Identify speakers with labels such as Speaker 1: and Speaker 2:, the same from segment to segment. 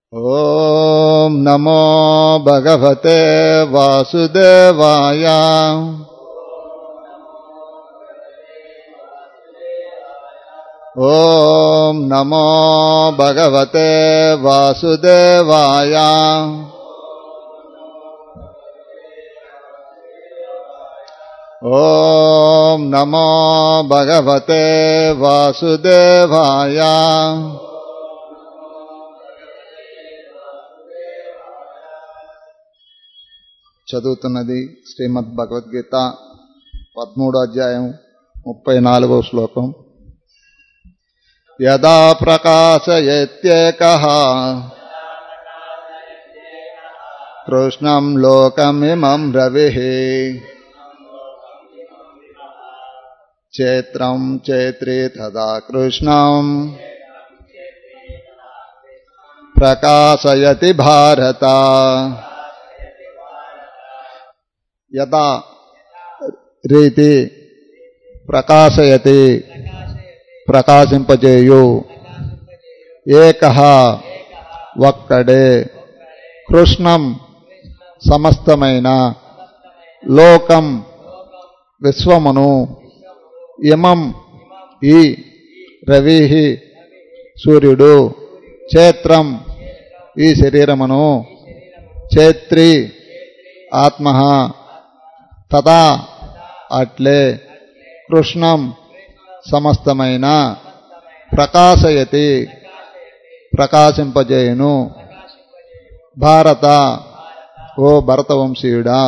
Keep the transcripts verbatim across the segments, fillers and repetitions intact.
Speaker 1: ఓం నమో భగవతే వాసుదేవాయ. ఓం నమో భగవతే వాసుదేవాయ. ఓం నమో భగవతే వాసుదేవాయ. చదువుతున్నది శ్రీమద్ భగవద్గీత పదమూడో అధ్యాయం ముప్పై నాలుగో శ్లోకం. యదా ప్రకాశయత్యేకః కృష్ణం లోకమిమం రవిః చేత్రం చేత్రి తదా కృష్ణం ప్రకాశయతి భారత. యదా రీతి ప్రకాశయతి ప్రకాశింపజేయు ఏకః ఒక్కడే కృష్ణం సమస్తమైన లోకం విశ్వమును ఇమం ఈ రవిః సూర్యుడు చేత్రం ఈ శరీరమును చేత్రి ఆత్మ తదా అట్లే కృష్ణం సమస్తమైన ప్రకాశయతి ప్రకాశింపజేయును భారత ఓ భరతవంశీయుడా.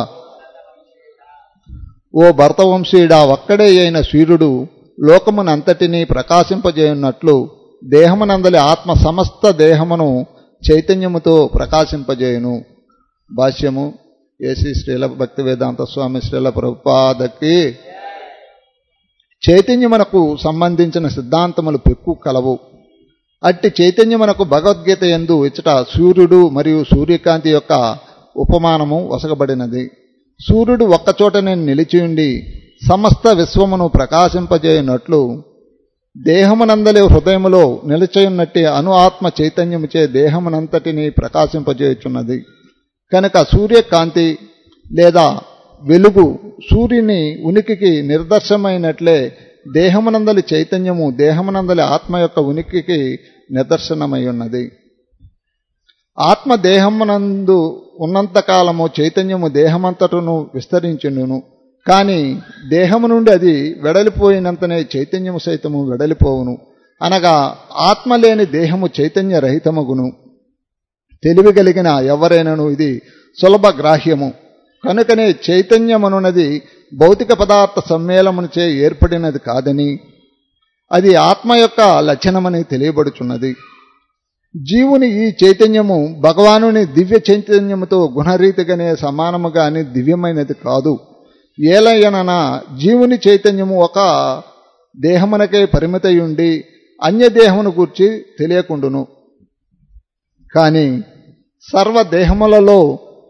Speaker 1: ఓ భరతవంశీయుడా, ఒక్కడే అయిన సూర్యుడు లోకమునంతటినీ ప్రకాశింపజేయున్నట్లు దేహమునందలి ఆత్మ సమస్త దేహమును చైతన్యముతో ప్రకాశింపజేయును. భాష్యము ఏసీ శ్రీల భక్తి వేదాంత స్వామి శ్రీల ప్రభుపాదకి. చైతన్యమునకు సంబంధించిన సిద్ధాంతములు పెక్కు కలవు. అట్టి చైతన్యమునకు భగవద్గీత యందు ఇచ్చట సూర్యుడు మరియు సూర్యకాంతి యొక్క ఉపమానము వసగబడినది. సూర్యుడు ఒక్కచోటనే నిలిచియుండి సమస్త విశ్వమును ప్రకాశింపజేయునట్లు దేహమునందలి హృదయములో నిలిచియున్నట్టి అను ఆత్మ చైతన్యముచే దేహమునంతటిని ప్రకాశింపజేయుచున్నది. కనుక సూర్యకాంతి లేదా వెలుగు సూర్యుని ఉనికికి నిదర్శనమైనట్లే దేహమునందలి చైతన్యము దేహమునందలి ఆత్మ యొక్క ఉనికికి నిదర్శనమై ఉన్నది. ఆత్మ దేహమునందు ఉన్నంతకాలము చైతన్యము దేహమంతటను విస్తరించును. కానీ దేహము నుండి అది వెడలిపోయినంతనే చైతన్యము సైతము వెడలిపోవును. అనగా ఆత్మ లేని దేహము చైతన్య రహితమగును. తెలివి కలిగిన ఎవరైనను ఇది సులభ గ్రాహ్యము. కనుకనే చైతన్యమనున్నది భౌతిక పదార్థ సమ్మేళమునిచే ఏర్పడినది కాదని అది ఆత్మ యొక్క లక్షణమని తెలియబడుచున్నది. జీవుని ఈ చైతన్యము భగవానుని దివ్య చైతన్యముతో గుణరీతిగానే సమానముగాని దివ్యమైనది కాదు. ఏలయనన జీవుని చైతన్యము ఒక దేహమునకే పరిమితయుండి అన్యదేహమును గూర్చి తెలియకుండును. కానీ సర్వదేహములలో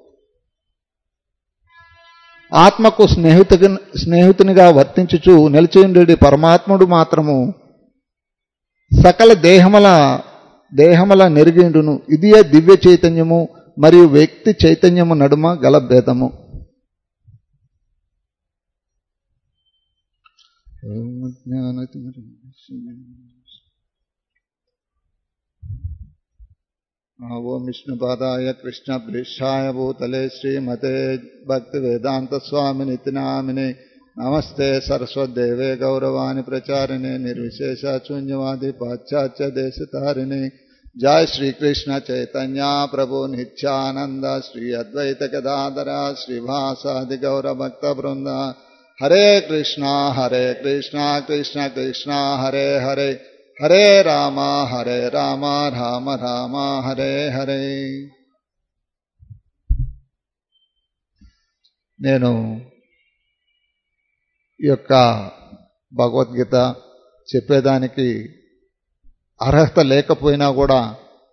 Speaker 1: ఆత్మకు స్నేహితు స్నేహితునిగా వర్తించుచు నిలిచియుండేటి పరమాత్ముడు మాత్రము సకల దేహముల దేహముల నెరిగిండును. ఇదియే దివ్య చైతన్యము మరియు వ్యక్తి చైతన్యము నడుమ గల భేదము. ఓం విష్ణుపాదాయ కృష్ణ ప్రేష్ఠాయ భూతలే శ్రీమతే భక్తి వేదాంత స్వామి నితినామినే నమస్తే సరస్వదేవే గౌరవాణి ప్రచారిణే నిర్విశేష శూన్యవాది పాశ్చాత్య దేశతారిణే. జయ శ్రీకృష్ణ చైతన్య ప్రభు నిత్యానంద శ్రీ అద్వైత గదాధర శ్రీవాసాది గౌర భక్త బృంద. హరే కృష్ణ హరే కృష్ణ కృష్ణ కృష్ణ హరే హరే హరే రామ హరే రామ రామ రామ హరే హరే. నేను ఈ యొక్క భగవద్గీత చెప్పేదానికి అర్హత లేకపోయినా కూడా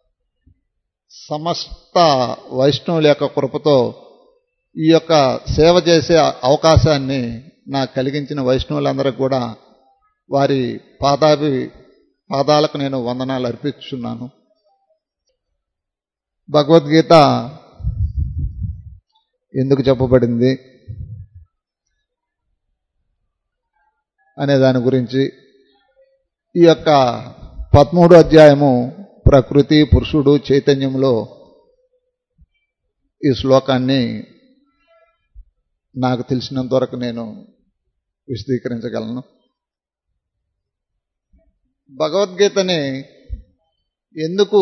Speaker 1: సమస్త వైష్ణవుల యొక్క కృపతో ఈ యొక్క సేవ చేసే అవకాశాన్ని నాకు కలిగించిన వైష్ణవులందరికీ కూడా వారి పాదాభి పాదాలకు నేను వందనాలు అర్పిస్తున్నాను. భగవద్గీత ఎందుకు చెప్పబడింది అనే దాని గురించి, ఈ యొక్క పదమూడో అధ్యాయము ప్రకృతి పురుషుడు చైతన్యంలో ఈ శ్లోకాన్ని నాకు తెలిసినంత వరకు నేను విశదీకరించగలను. భగవద్గీతని ఎందుకు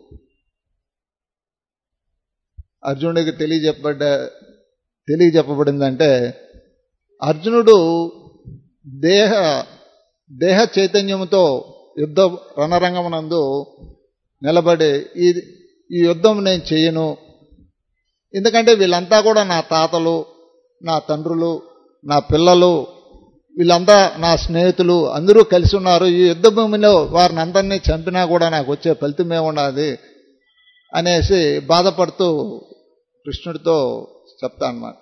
Speaker 1: అర్జునుడికి తెలియజెప్పబడ్డ తెలియజెప్పబడిందంటే, అర్జునుడు దేహ దేహ చైతన్యముతో యుద్ధ రణరంగమునందు నిలబడి ఈ ఈ యుద్ధం నేను చేయను, ఎందుకంటే వీళ్ళంతా కూడా నా తాతలు, నా తండ్రులు, నా పిల్లలు, వీళ్ళంతా నా స్నేహితులు అందరూ కలిసి ఉన్నారు, ఈ యుద్ధ భూమిలో వారిని అందరినీ చంపినా కూడా నాకు వచ్చే ఫలితమే ఉన్నది అనేసి బాధపడుతూ కృష్ణుడితో చెప్తా అన్నమాట.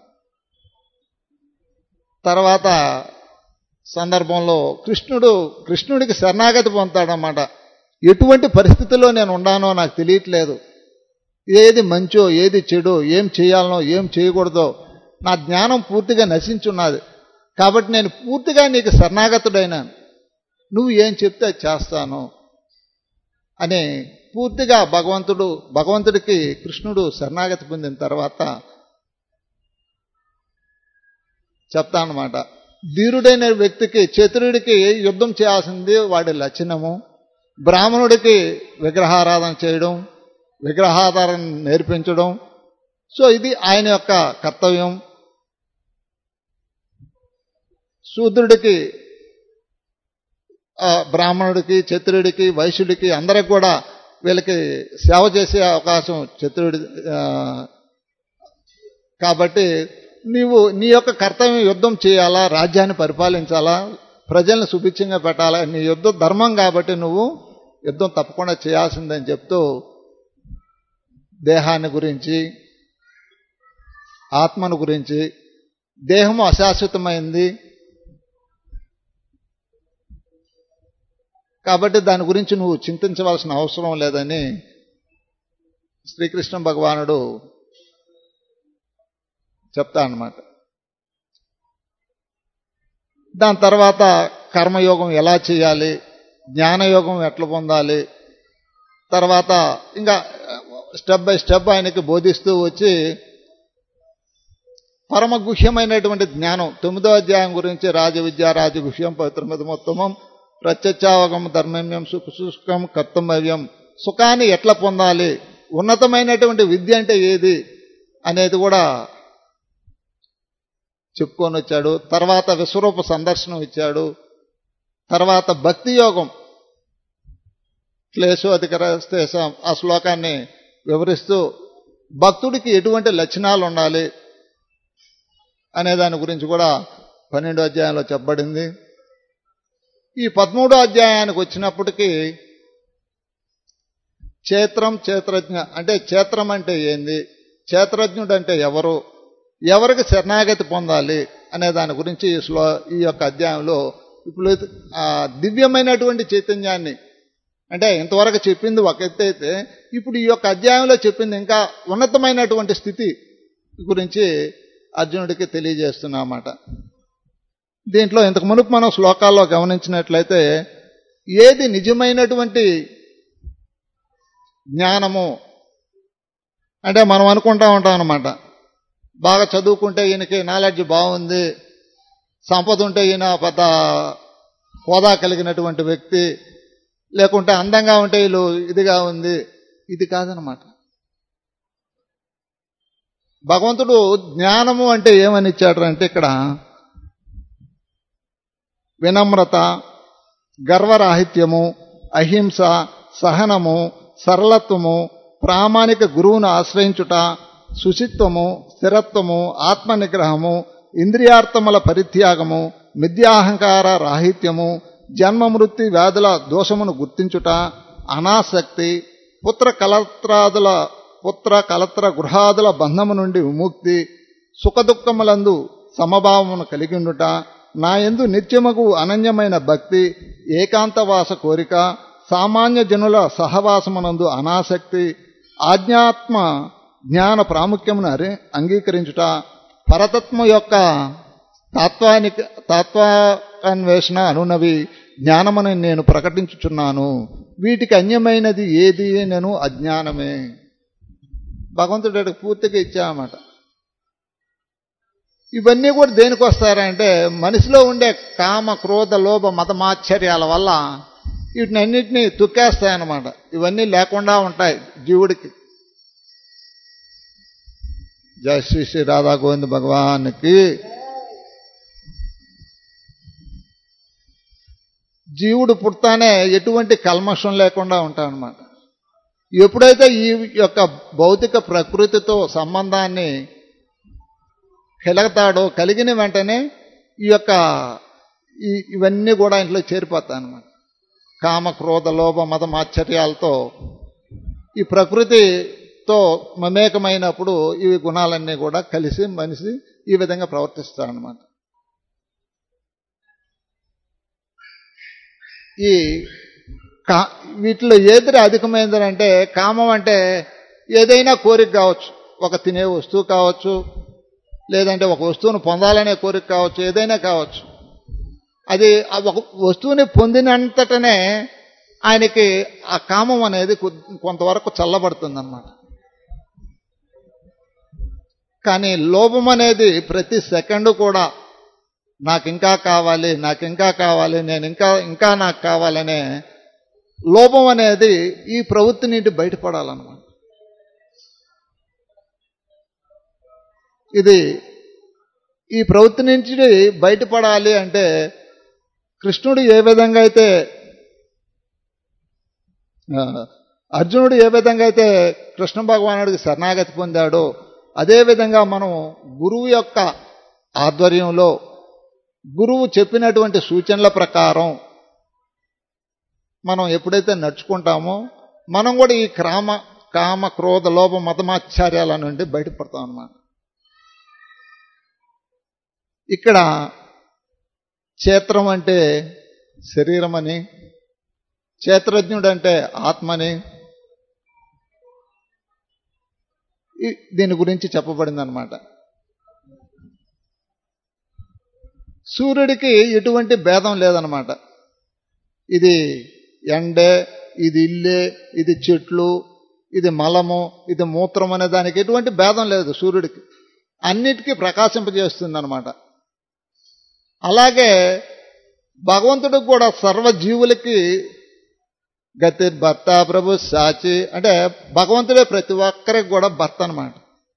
Speaker 1: తర్వాత సందర్భంలో కృష్ణుడు కృష్ణుడికి శరణాగతి పొందుతాడన్నమాట. ఎటువంటి పరిస్థితుల్లో నేను ఉన్నానో నాకు తెలియట్లేదు, ఏది మంచో ఏది చెడో, ఏం చేయాలనో ఏం చేయకూడదో నా జ్ఞానం పూర్తిగా నశించున్నది, కాబట్టి నేను పూర్తిగా నీకు శరణాగతుడైనాను, నువ్వు ఏం చెప్తే చేస్తాను అని పూర్తిగా భగవంతుడు భగవంతుడికి కృష్ణుడు శరణాగతి పొందిన తర్వాత చెప్తానమాట. ధీరుడైన వ్యక్తికి, చతురుడికి యుద్ధం చేయాల్సింది వాడి లక్షణము, బ్రాహ్మణుడికి విగ్రహారాధన చేయడం, విగ్రహాధారణ నేర్పించడం, సో ఇది ఆయన యొక్క కర్తవ్యం. శూద్రుడికి, బ్రాహ్మణుడికి, చతురుడికి, వైశ్యుడికి అందరికి కూడా వీళ్ళకి సేవ చేసే అవకాశం చతురుడి. కాబట్టి నీవు నీ యొక్క కర్తవ్యం యుద్ధం చేయాలా, రాజ్యాన్ని పరిపాలించాలా, ప్రజల్ని సుభిక్షంగా పెట్టాలా, నీ యుద్ధం ధర్మం కాబట్టి నువ్వు యుద్ధం తప్పకుండా చేయాల్సిందని చెప్తూ దేహాన్ని గురించి, ఆత్మను గురించి, దేహము అశాశ్వతమైంది కాబట్టి దాని గురించి నువ్వు చింతించవలసిన అవసరం లేదని శ్రీకృష్ణ భగవానుడు చెప్తా అన్నమాట. దాని తర్వాత కర్మయోగం ఎలా చేయాలి, జ్ఞానయోగం ఎట్లా పొందాలి, తర్వాత ఇంకా స్టెప్ బై స్టెప్ ఆయనకి బోధిస్తూ వచ్చి పరమ గుహ్యమైనటువంటి జ్ఞానం తొమ్మిదో అధ్యాయం గురించి, రాజవిద్య రాజగుహ్యం పవిత్రమిదముత్తమం ప్రత్యక్షావగం ధర్మమ్యం సుఖం కర్తవ్యం, సుఖాన్ని ఎట్లా పొందాలి, ఉన్నతమైనటువంటి విద్య అంటే ఏది అనేది కూడా చెప్పుకొని వచ్చాడు. తర్వాత విశ్వరూప సందర్శనం ఇచ్చాడు. తర్వాత భక్తి యోగం క్లేశోధికరస్తేషాం ఆ శ్లోకాన్ని వివరిస్తూ భక్తుడికి ఎటువంటి లక్షణాలు ఉండాలి అనే దాని గురించి కూడా పన్నెండో అధ్యాయంలో చెప్పబడింది. ఈ పదమూడో అధ్యాయానికి వచ్చినప్పటికీ క్షేత్రం క్షేత్రజ్ఞ అంటే క్షేత్రం అంటే ఏంది, క్షేత్రజ్ఞుడు అంటే ఎవరు, ఎవరికి శరణాగతి పొందాలి అనే దాని గురించి ఈ శ్లో ఈ యొక్క అధ్యాయంలో ఇప్పుడు ఆ దివ్యమైనటువంటి చైతన్యాన్ని, అంటే ఇంతవరకు చెప్పింది ఒక ఎత్తు అయితే ఇప్పుడు ఈ యొక్క అధ్యాయంలో చెప్పింది ఇంకా ఉన్నతమైనటువంటి స్థితి గురించి అర్జునుడికి తెలియజేస్తున్నమాట. దీంట్లో ఇంతకు మునుపు మనం శ్లోకాల్లో గమనించినట్లయితే ఏది నిజమైనటువంటి జ్ఞానము అంటే మనం అనుకుంటా ఉంటాం అన్నమాట, బాగా చదువుకుంటే ఈయనకి నాలెడ్జ్ బాగుంది, సంపద ఉంటే ఈయన పెద్ద హోదా కలిగినటువంటి వ్యక్తి, లేకుంటే అందంగా ఉంటే వీళ్ళు ఇదిగా ఉంది. ఇది కాదనమాట. భగవంతుడు జ్ఞానము అంటే ఏమని ఇచ్చాడు అంటే ఇక్కడ వినమ్రత, గర్వరాహిత్యము, అహింస, సహనము, సరళత్వము, ప్రామాణిక గురువును ఆశ్రయించుట, శుచిత్వము, స్థిరత్వము, ఆత్మనిగ్రహము, ఇంద్రియార్థముల పరిత్యాగము, మిథ్యాహంకార రాహిత్యము, జన్మ మృత్యు వ్యాధుల దోషమును గుర్తించుట, అనాసక్తి, పుత్ర కలత్రాదుల పుత్ర కలత్ర గృహాదుల బంధము నుండి విముక్తి, సుఖదుఖములందు సమభావమును కలిగి ఉండుట, నా యందు నిత్యమగు అనన్యమైన భక్తి, ఏకాంతవాస కోరిక, సామాన్య జనుల సహవాసమునందు అనాసక్తి, ఆధ్యాత్మ జ్ఞాన ప్రాముఖ్యమును అంగీకరించుట, పరతత్వం యొక్క తత్వానికి తత్వాన్వేషణ అనునవి జ్ఞానమని నేను ప్రకటించుచున్నాను. వీటికి అన్యమైనది ఏది నేను అజ్ఞానమే. భగవంతుడికి పూర్తిగా ఇచ్చామన్నమాట. ఇవన్నీ కూడా దేనికి వస్తారంటే మనిషిలో ఉండే కామ క్రోధ లోభ మతమాశ్చర్యాల వల్ల వీటిని అన్నిటినీ తుక్కేస్తాయన్నమాట. ఇవన్నీ లేకుండా ఉంటాయి జీవుడికి. జై శ్రీ శ్రీ రాధా గోవింద భగవానికి. జీవుడు పుడతానే ఎటువంటి కల్మషం లేకుండా ఉంటాడనమాట. ఎప్పుడైతే ఈ యొక్క భౌతిక ప్రకృతితో సంబంధాన్ని కలుగుతాడో, కలిగిన వెంటనే ఈ యొక్క ఇవన్నీ కూడా ఇంట్లో చేరిపోతాయి అన్నమాట. కామ క్రోధ లోభ మతం ఆశ్చర్యాలతో ఈ ప్రకృతితో మమేకమైనప్పుడు ఈ గుణాలన్నీ కూడా కలిసి మనిషి ఈ విధంగా ప్రవర్తిస్తాడనమాట. ఈ కా వీటిలో ఏది అధికమైందంటే కామం అంటే ఏదైనా కోరిక కావచ్చు, ఒక తినే వస్తువు కావచ్చు, లేదంటే ఒక వస్తువును పొందాలనే కోరిక కావచ్చు, ఏదైనా కావచ్చు. అది ఒక వస్తువుని పొందినంతటనే ఆయనకి ఆ కామం అనేది కొంతవరకు చల్లబడుతుందన్నమాట. కానీ లోభం అనేది ప్రతి సెకండు కూడా నాకు ఇంకా కావాలి, నాకు ఇంకా కావాలి, నేను ఇంకా ఇంకా నాకు కావాలనే లోభం అనేది ఈ ప్రవృత్తి నుండి బయటపడాలన్నమాట. ఇది ఈ ప్రవృత్తి నుంచి బయటపడాలి అంటే కృష్ణుడు ఏ విధంగా అయితే అర్జునుడు ఏ విధంగా అయితే కృష్ణ భగవానుడికి శరణాగతి పొందాడో అదేవిధంగా మనం గురువు యొక్క ఆధ్వర్యంలో గురువు చెప్పినటువంటి సూచనల ప్రకారం మనం ఎప్పుడైతే నడుచుకుంటామో మనం కూడా ఈ క్రామ కామ క్రోధ లోభ మతమాశ్చర్యాల నుండి బయటపడతాం అన్నమాట. ఇక్కడ క్షేత్రం అంటే శరీరం అని, క్షేత్రజ్ఞుడు అంటే ఆత్మని దీని గురించి చెప్పబడింది అన్నమాట. సూర్యుడికి ఎటువంటి భేదం లేదనమాట. ఇది ఎండే, ఇది ఇల్లే, ఇది చెట్లు, ఇది మలము, ఇది మూత్రం అనే దానికి ఎటువంటి భేదం లేదు సూర్యుడికి. అన్నిటికీ ప్రకాశింపజేస్తుంది అనమాట. అలాగే భగవంతుడికి కూడా సర్వజీవులకి గతి భర్త ప్రభు సాచి అంటే భగవంతుడే ప్రతి ఒక్కరికి కూడా భర్త అనమాట.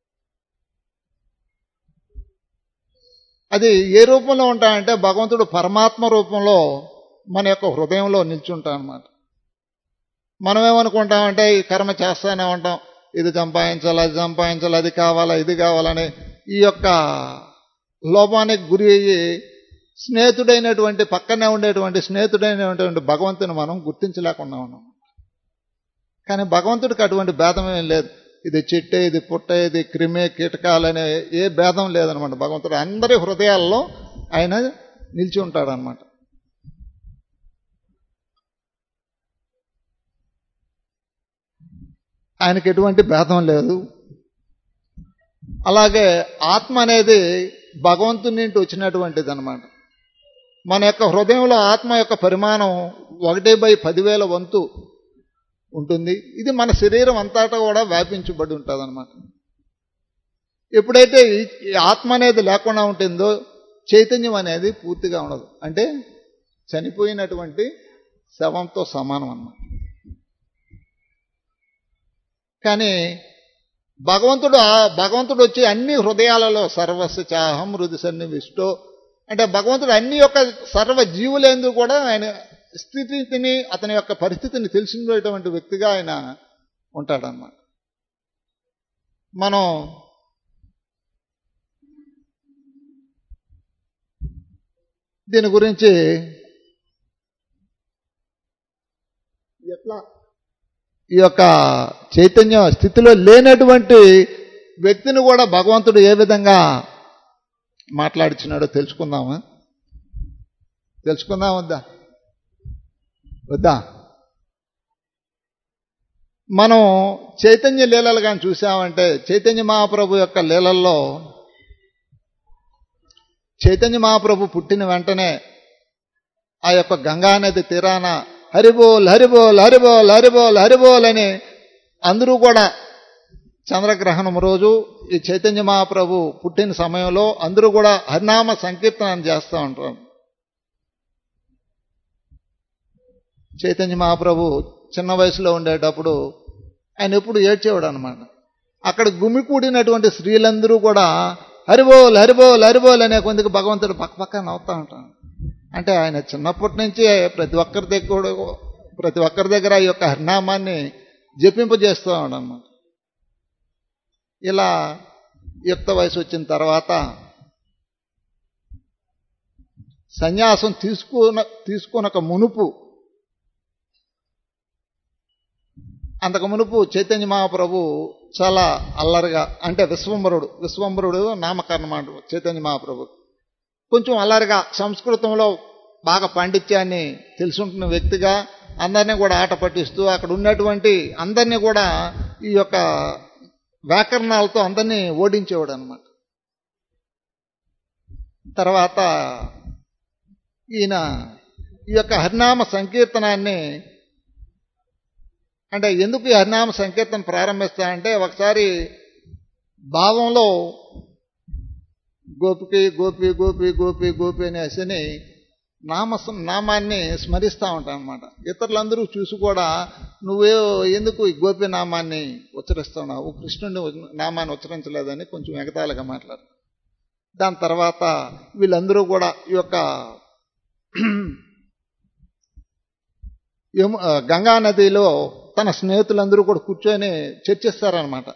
Speaker 1: అది ఏ రూపంలో ఉంటాయంటే భగవంతుడు పరమాత్మ రూపంలో మన యొక్క హృదయంలో నిల్చుంటాం అన్నమాట. మనం ఏమనుకుంటామంటే ఈ కర్మ చేస్తానే ఉంటాం, ఇది సంపాదించాలి, అది సంపాదించాలి, అది కావాలా, ఇది కావాలని ఈ యొక్క లోపానికి గురి అయ్యి స్నేహితుడైనటువంటి పక్కనే ఉండేటువంటి స్నేహితుడైనటువంటి భగవంతుని మనం గుర్తించలేకుండా ఉన్నాం. కానీ భగవంతుడికి అటువంటి భేదం ఏం లేదు. ఇది చెట్టే, ఇది పుట్ట, ఇది క్రిమి కీటకాలనే ఏ భేదం లేదనమాట. భగవంతుడు అందరి హృదయాల్లో ఆయన నిలిచి ఉంటాడనమాట. ఆయనకి ఎటువంటి భేదం లేదు. అలాగే ఆత్మ అనేది భగవంతుని నుండి వచ్చినటువంటిది అనమాట. మన యొక్క హృదయంలో ఆత్మ యొక్క పరిమాణం ఒకటి బై పదివేల వంతు ఉంటుంది. ఇది మన శరీరం అంతటా కూడా వ్యాపించబడి ఉంటుంది అనమాట. ఎప్పుడైతే ఈ ఆత్మ అనేది లేకుండా ఉంటుందో చైతన్యం అనేది పూర్తిగా ఉండదు. అంటే చనిపోయినటువంటి శవంతో సమానం అన్నమాట. కానీ భగవంతుడు భగవంతుడు వచ్చి అన్ని హృదయాలలో సర్వస్వ చాహం హృది సన్నివిష్టో అంటే భగవంతుడు అన్ని యొక్క సర్వ జీవులందు కూడా ఆయన స్థితిని అతని యొక్క పరిస్థితిని తెలిసినటువంటి వ్యక్తిగా ఆయన ఉంటాడన్నమాట. మనం దీని గురించి ఎట్లా ఈ యొక్క చైతన్య స్థితిలో లేనటువంటి వ్యక్తిని కూడా భగవంతుడు ఏ విధంగా మాట్లాడించినాడో తెలుసుకుందామా? తెలుసుకుందాం వద్దా? వద్దా? మనం చైతన్య లీలలు కానీ చూసామంటే చైతన్య మహాప్రభు యొక్క లీలల్లో చైతన్య మహాప్రభు పుట్టిన వెంటనే ఆ యొక్క గంగానది తీరాన హరిబోల్ హరిబోల్ హరిబోల్ హరిబోల్ హరిబోల్ అని అందరూ కూడా చంద్రగ్రహణం రోజు ఈ చైతన్య మహాప్రభు పుట్టిన సమయంలో అందరూ కూడా హరినామ సంకీర్తనం చేస్తూ ఉంటారు. చైతన్య మహాప్రభు చిన్న వయసులో ఉండేటప్పుడు ఆయన ఎప్పుడు ఏడ్చేవాడు అనమాట. అక్కడ గుమికూడినటువంటి స్త్రీలందరూ కూడా హరిబోల్ హరిబోల్ హరిబోల్ అనే కొందుకు భగవంతుడు పక్క పక్క నవ్వుతూ ఉంటాడు. అంటే ఆయన చిన్నప్పటి నుంచే ప్రతి ఒక్కరి దగ్గర ప్రతి ఒక్కరి దగ్గర ఈ యొక్క హరినామాన్ని జపింపజేస్తూ ఉన్నాడు. ఇలా యుక్త వయసు వచ్చిన తర్వాత సన్యాసం తీసుకున్న తీసుకునక మునుపు అంతకు మునుపు చైతన్య మహాప్రభు చాలా అల్లరిగా, అంటే విశ్వంబరుడు విశ్వంబరుడు నామకరణం మాట చైతన్య మహాప్రభు కొంచెం అల్లరిగా, సంస్కృతంలో బాగా పాండిత్యాన్ని తెలుసుంటున్న వ్యక్తిగా అందరినీ కూడా ఆట పట్టిస్తూ అక్కడ ఉన్నటువంటి అందరినీ కూడా ఈ యొక్క వ్యాకరణాలతో అందరినీ ఓడించేవాడు అనమాట. తర్వాత ఈయన ఈ యొక్క హరినామ సంకీర్తనాన్ని, అంటే ఎందుకు ఈ హరినామ సంకీర్తన ప్రారంభిస్తానంటే ఒకసారి భావంలో గోపికి గోపి గోపి గోపి గోపి అనేసి నామ నామాన్ని స్మరిస్తూ ఉంటాను అనమాట. ఇతరులందరూ చూసి కూడా నువ్వే ఎందుకు ఈ గోపి నామాన్ని ఉచ్చరిస్తున్నావు, కృష్ణుని నామాన్ని ఉచ్చరించలేదని కొంచెం ఎగతాళిగా మాట్లాడు. దాని తర్వాత వీళ్ళందరూ కూడా ఈ యొక్క గంగా నదిలో తన స్నేహితులందరూ కూడా కూర్చొని చర్చిస్తారనమాట.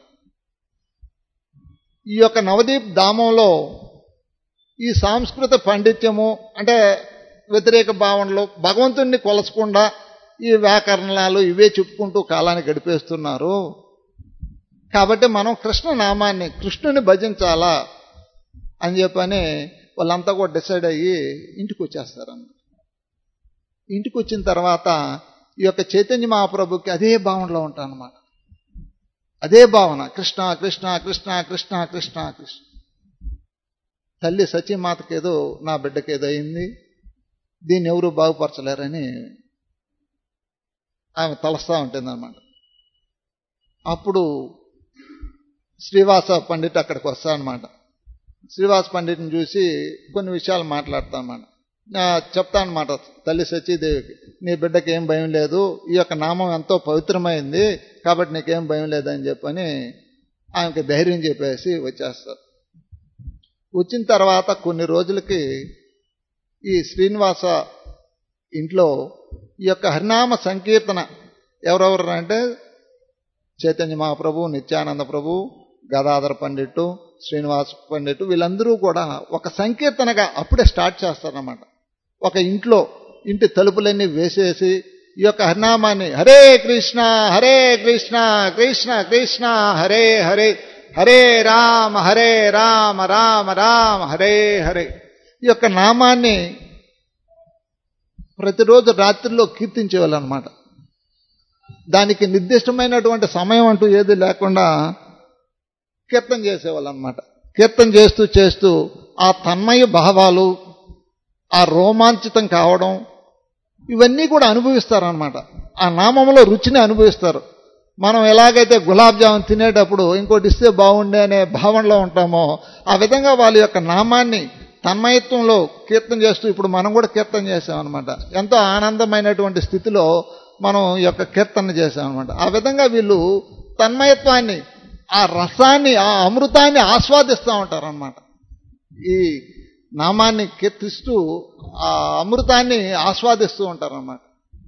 Speaker 1: ఈ యొక్క నవదీప్ ధామంలో ఈ సాంస్కృత పాండిత్యము, అంటే వ్యతిరేక భావనలు, భగవంతుణ్ణి కొలసకుండా ఈ వ్యాకరణాలు ఇవే చెప్పుకుంటూ కాలాన్ని గడిపేస్తున్నారు. కాబట్టి మనం కృష్ణ నామాన్ని, కృష్ణుని భజించాలా అని చెప్పని వాళ్ళంతా కూడా డిసైడ్ అయ్యి ఇంటికి వచ్చేస్తారన్నమాట. ఇంటికి వచ్చిన తర్వాత ఈ యొక్క చైతన్య మహాప్రభుకి అదే భావనలో ఉంటానన్నమాట. అదే భావన, కృష్ణ కృష్ణ కృష్ణ కృష్ణ కృష్ణ కృష్ణ. తల్లి సచీమాతకేదో నా బిడ్డకేదో అయింది, దీన్ని ఎవరు బాగుపరచలేరని ఆమె తలస్తూ ఉంటుందన్నమాట. అప్పుడు శ్రీవాస పండిట్ అక్కడికి వస్తానమాట. శ్రీవాస పండిట్ని చూసి కొన్ని విషయాలు మాట్లాడతానమాట. చెప్తానమాట తల్లి సచీదేవికి, నీ బిడ్డకి ఏం భయం లేదు, ఈ యొక్క నామం ఎంతో పవిత్రమైంది కాబట్టి నీకేం భయం లేదని చెప్పని ఆమెకి ధైర్యం చెప్పేసి వచ్చేస్తారు. వచ్చిన తర్వాత కొన్ని రోజులకి ఈ శ్రీనివాస ఇంట్లో ఈ యొక్క హరినామ సంకీర్తన ఎవరెవరు అంటే చైతన్య మహాప్రభు, నిత్యానంద ప్రభు, గదాధర పండిట్టు, శ్రీనివాస పండిట్టు వీళ్ళందరూ కూడా ఒక సంకీర్తనగా అప్పుడే స్టార్ట్ చేస్తారన్నమాట. ఒక ఇంట్లో ఇంటి తలుపులన్నీ వేసేసి ఈ యొక్క హరినామాన్ని హరే కృష్ణ హరే కృష్ణ కృష్ణ కృష్ణ హరే హరే హరే రామ హరే రామ రామ రామ హరే హరే ఈ యొక్క నామాన్ని ప్రతిరోజు రాత్రిలో కీర్తించేవాళ్ళు అనమాట. దానికి నిర్దిష్టమైనటువంటి సమయం అంటూ ఏది లేకుండా కీర్తన చేసేవాళ్ళు అనమాట. కీర్తన చేస్తూ చేస్తూ ఆ తన్మయ భావాలు, ఆ రోమాంచితం కావడం ఇవన్నీ కూడా అనుభవిస్తారనమాట. ఆ నామంలో రుచిని అనుభవిస్తారు. మనం ఎలాగైతే గులాబ్ జామున్ తినేటప్పుడు ఇంకోటి ఇస్తే బాగుండే అనే భావనలో ఉంటామో ఆ విధంగా వాళ్ళ యొక్క నామాన్ని తన్మయత్వంలో కీర్తన చేస్తూ ఇప్పుడు మనం కూడా కీర్తన చేసామన్నమాట. ఎంతో ఆనందమైనటువంటి స్థితిలో మనం ఈ యొక్క కీర్తన చేసామన్నమాట. ఆ విధంగా వీళ్ళు తన్మయత్వాన్ని, ఆ రసాన్ని, ఆ అమృతాన్ని ఆస్వాదిస్తూ ఉంటారన్నమాట. ఈ నామాన్ని కీర్తిస్తూ ఆ అమృతాన్ని ఆస్వాదిస్తూ ఉంటారన్నమాట.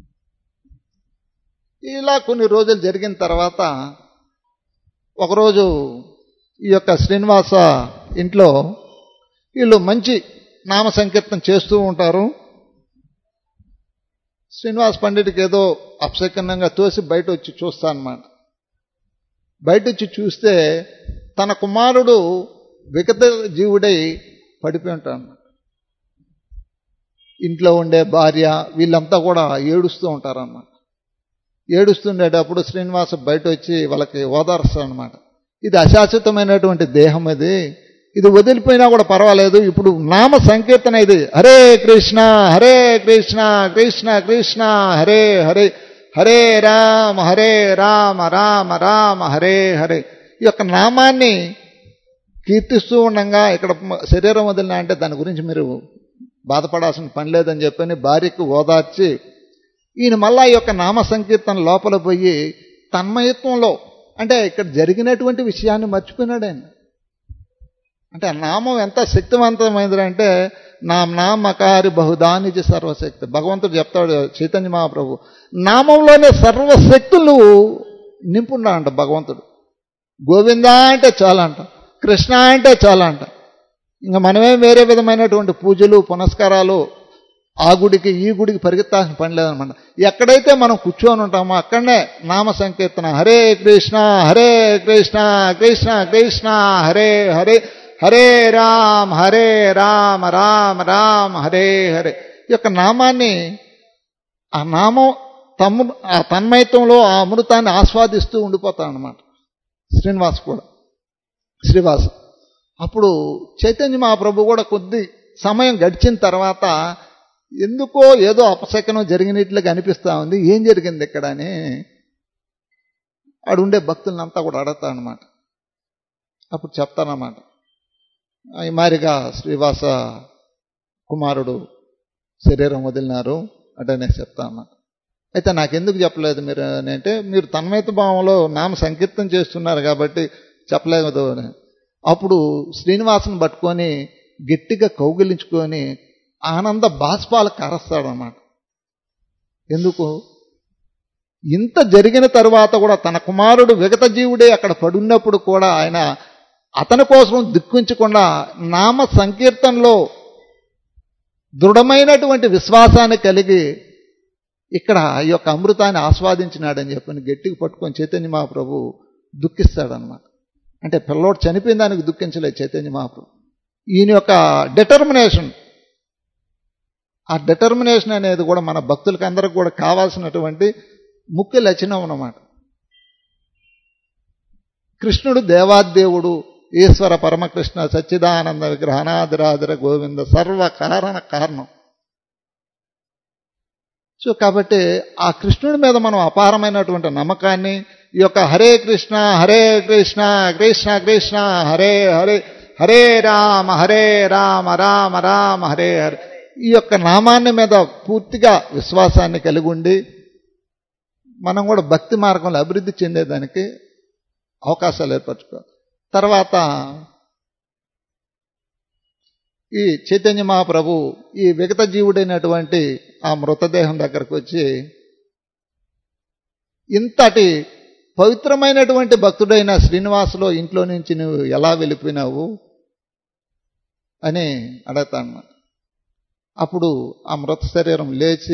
Speaker 1: ఇలా కొన్ని రోజులు జరిగిన తర్వాత ఒకరోజు ఈ యొక్క శ్రీనివాస ఇంట్లో వీళ్ళు మంచి నామ సంకీర్తన చేస్తూ ఉంటారు. శ్రీనివాస పండిట్కి ఏదో అపశకనంగా తోసి బయట వచ్చి చూస్తా అన్నమాట. బయట వచ్చి చూస్తే తన కుమారుడు వికత జీవుడై పడిపోయి ఉంటాడు. ఇంట్లో ఉండే భార్య వీళ్ళంతా కూడా ఏడుస్తూ ఉంటారన్నమాట. ఏడుస్తుండేటప్పుడు శ్రీనివాస బయట వచ్చి వాళ్ళకి ఓదార్స్తాడు అనమాట. ఇది అశాశ్వతమైనటువంటి దేహం, ఇది ఇది వదిలిపోయినా కూడా పర్వాలేదు, ఇప్పుడు నామ సంకీర్తన ఇది. హరే కృష్ణ హరే కృష్ణ కృష్ణ కృష్ణ హరే హరే, హరే రామ హరే రామ రామ రామ హరే హరే. ఈ యొక్క నామాన్ని కీర్తిస్తూ ఉండగా ఇక్కడ శరీరం వదిలినా అంటే దాని గురించి మీరు బాధపడాల్సిన పని లేదని చెప్పని భార్యకు ఓదార్చి ఈయన మళ్ళా ఈ యొక్క నామ సంకీర్తన లోపల పోయి తన్మయత్వంలో, అంటే ఇక్కడ జరిగినటువంటి విషయాన్ని మర్చిపోయినాడు ఆయన. అంటే ఆ నామం ఎంత శక్తివంతమైనది అంటే నామ నామకారి బహుదానిజ సర్వశక్తి. భగవంతుడు చెప్తాడు చైతన్య మహాప్రభు, నామంలోనే సర్వశక్తులు నింపున్నా అంట భగవంతుడు. గోవింద అంటే చాలా అంట, కృష్ణ అంటే చాలా అంట. ఇంకా మనమేం వేరే విధమైనటువంటి పూజలు పునస్కారాలు ఆ గుడికి ఈ గుడికి పరిగెత్తాల్సిన పని లేదనమాట. ఎక్కడైతే మనం కూర్చొని ఉంటామో అక్కడనే నామ సంకీర్తన. హరే కృష్ణ హరే కృష్ణ కృష్ణ కృష్ణ హరే హరే, హరే రామ హరే రామ రామ రామ హరే హరే. ఈ యొక్క నామాన్ని, ఆ నామం తమ్ము ఆ తన్మయత్వంలో ఆ అమృతాన్ని ఆస్వాదిస్తూ ఉండిపోతాడనమాట శ్రీనివాస్ కూడా, శ్రీవాస. అప్పుడు చైతన్య మహాప్రభు కూడా కొద్ది సమయం గడిచిన తర్వాత ఎందుకో ఏదో అపశకనం జరిగినట్లుగా అనిపిస్తూ ఉంది, ఏం జరిగింది ఇక్కడ అని ఆడుండే భక్తులంతా కూడా అడగతా అనమాట. అప్పుడు చెప్తానమాట, ఈ మారిగా శ్రీవాస కుమారుడు శరీరం వదిలినారు అంటే నేను చెప్తాను. అయితే నాకెందుకు చెప్పలేదు మీరు అని అంటే, మీరు తన్మయత భావంలో నామ సంకీర్తన చేస్తున్నారు కాబట్టి చెప్పలేదు అని. అప్పుడు శ్రీనివాసుని పట్టుకొని గట్టిగా కౌగిలించుకొని ఆనంద బాష్పాలు కరస్తాడనమాట. ఎందుకు? ఇంత జరిగిన తరువాత కూడా తన కుమారుడు విగత జీవుడే అక్కడ పడున్నప్పుడు కూడా ఆయన అతని కోసం దుఃఖించకుండా నామ సంకీర్తనలో దృఢమైనటువంటి విశ్వాసాన్ని కలిగి ఇక్కడ ఈ యొక్క అమృతాన్ని ఆస్వాదించినాడని చెప్పని గట్టిగా పట్టుకొని చైతన్య మహాప్రభు దుఃఖిస్తాడనమాట. అంటే పిల్లోడు చనిపోయిన దానికి దుఃఖించలేదు చైతన్య మహాప్రభు. ఈయన యొక్క డిటర్మినేషన్, ఆ డిటర్మినేషన్ అనేది కూడా మన భక్తులకి అందరికి కూడా కావాల్సినటువంటి ముఖ్య లక్షణం అన్నమాట. కృష్ణుడు దేవాదేవుడు, ఈశ్వర పరమకృష్ణ సచ్చిదానంద విగ్రహ అనాదిరాదిర గోవింద సర్వ కారణ కారణం. సో కాబట్టి ఆ కృష్ణుడి మీద మనం అపారమైనటువంటి నమ్మకాన్ని, ఈ యొక్క హరే కృష్ణ హరే కృష్ణ కృష్ణ కృష్ణ హరే హరే, హరే రామ హరే రామ రామ రామ హరే హరే, ఈ యొక్క నామాన్ని మీద పూర్తిగా విశ్వాసాన్ని కలిగి ఉండి మనం కూడా భక్తి మార్గంలో అభివృద్ధి చెందేదానికి అవకాశాలు ఏర్పరచుకోవాలి. తర్వాత ఈ చైతన్య మహాప్రభు ఈ విగత జీవుడైనటువంటి ఆ మృతదేహం దగ్గరకు వచ్చి, ఇంతటి పవిత్రమైనటువంటి భక్తుడైన శ్రీనివాసులో ఇంట్లో నుంచి నువ్వు ఎలా వెళ్ళిపోయినావు అని అడగతాను. అప్పుడు ఆ మృత శరీరం లేచి,